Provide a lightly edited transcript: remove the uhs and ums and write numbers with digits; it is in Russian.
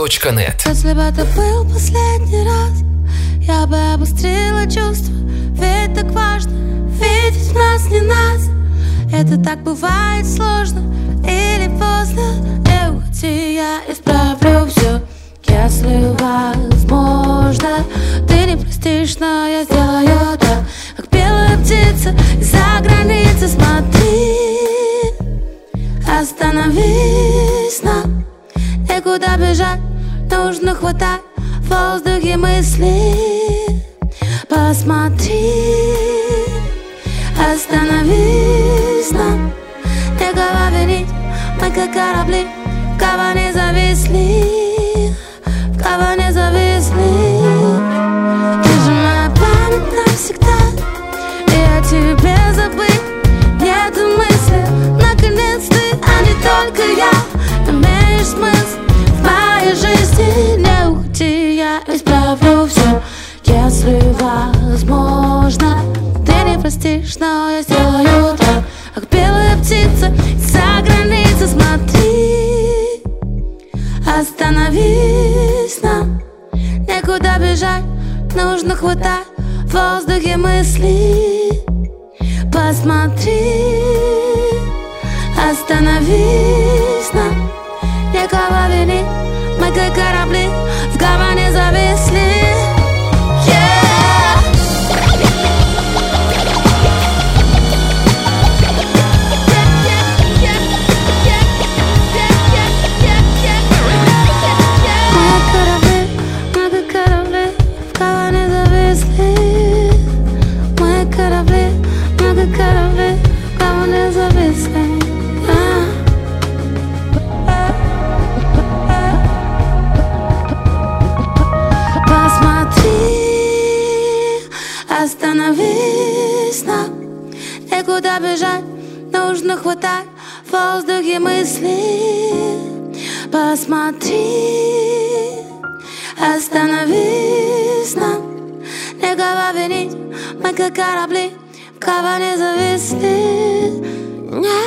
radio.net. Если бы это был последний раз, я бы обострила чувства. Ведь так важно видеть в нас не нас. Это так бывает сложно или поздно. Не уходи, я исправлю все, если возможно. Ты не простишь, но я сделаю так, как белая птица из-за границы. Смотри, остановись нам, некуда бежать, нужно хватать в воздухе мысли. Посмотри, остановись нам, некого винить, мы как корабли, в кого зависли, в кого зависли. Ты же моя память навсегда, и о тебе забыть нету мысли. Наконец ты, а не только я, имеешь смысл в моей жизни. Не уходи, я исправлю все, если возможно. Ты не простишь, но я сделаю так, как белая птица из-за границы. Смотри, остановись нам, некуда бежать, нужно хватать в воздухе мысли. Посмотри, остановись нам, некого винить, мы как корабли, в гавани зависли. Остановись нам, некуда бежать, нужно хватать в воздухе мысли. Посмотри, остановись нам, некого винить, мы как корабли, в кого зависли.